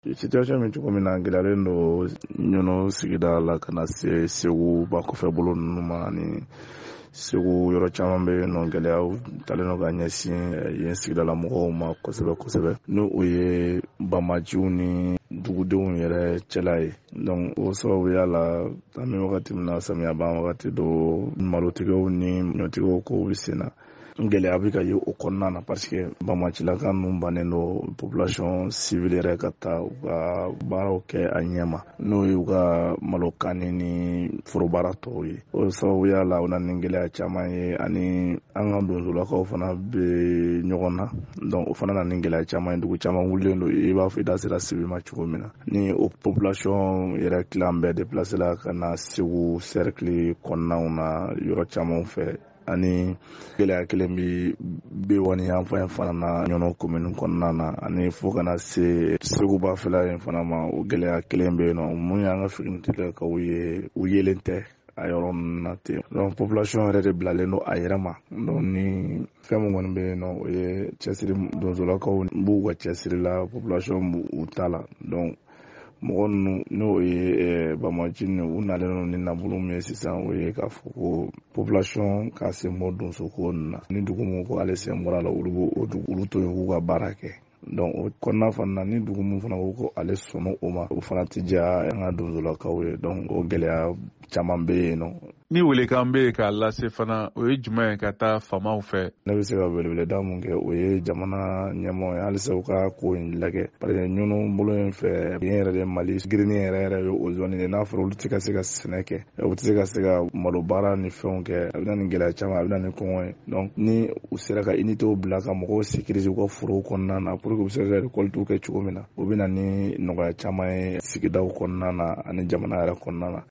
situation min cogo min na gɛlɛyalen don ɲɔnɔ sigida la ka na se Segu ba kɔfɛ bolo ninnu ma ni Segu yɔrɔ caman bɛ yen nɔ gɛlɛyaw talen don ka ɲɛsin yen sigidala mɔgɔw ma kosɛbɛ kosɛbɛ n'o ye bamajiw ni dugudenw yɛrɛ cɛla ye donc o sababuya la an bɛ wagati min na samiya ban wagati do malotigɛw ni ɲɔtigɛw ko bɛ sen na gɛlɛya bɛ ka ye o kɔnɔna na parce que bamacilaka ninnu bannen don population civile yɛrɛ ka taa u ka baaraw kɛ a ɲɛma n'o ye u ka malokani ni forobaara tɔw ye o sababuya la o na ni gɛlɛya caman ye ani an ka donsolakaw fana bɛ ɲɔgɔn na donc o fana na ni gɛlɛya caman ye dugu caman wulilen don i b'a fɔ i da sera Sibi ma cogo min na ni o population yɛrɛ tilan bɛɛ déplacé la ka na Segu cercle kɔnɔnaw na yɔrɔ caman fɛ ani gɛlɛya kelen bɛ wani yan fan fana na ɲɔnɔ commune kɔnɔna na ani fo kana se Seguba fɛla yen fana ma o gɛlɛya kelen bɛ yen nɔ mun y'an ka finitigilakaw ye u yelen tɛ a yɔrɔ ninnu na ten donc population yɛrɛ de bilalen don a yɛrɛ ma donc ni fɛn min kɔni bɛ yen nɔ o ye cɛsiri donsolakaw b'u ka cɛsiri la population b'u ta la donc mɔgɔ ninnu n'o ye bamaji u nalen don ni nabolo min ye sisan o ye k'a fɔ ko population ka se bɔ donsoko ninnu na ni dugu mun ko ale sen bɔra la olu to yen k'u ka baara kɛ donc o kɔnɔna fana na ni dugu mun fana ko ale sɔnna o ma o fana tɛ diya an ka donsolakaw ye donc o gɛlɛya caman bɛ yen nɔ. Ni welekan bɛ k'a lase fana o ye jumɛn ye ka taa famaw fɛ? Ne bɛ se ka weleweleda mun kɛ o ye jamana ɲɛmɔgɔ ye halisa u ka ko in lajɛ parce que ɲɔnɔ bolo in fɛ yen yɛrɛ de Mali girinni yɛrɛ ye o zone de n'a fɔra olu tɛ ka se ka sɛnɛ kɛ u tɛ se ka se ka malo baara ni fɛnw kɛ a bɛ na ni gɛlɛya caman a bɛ na ni kɔngɔ ye donc ni u sera ka unité bila ka mɔgɔw sécuriser u ka forow kɔnɔna na pour que u bɛ se ka récolte kɛ cogo min na o bɛ na ni nɔgɔya caman ye sigidaw kɔnɔna na ani jamana yɛrɛ kɔnɔna na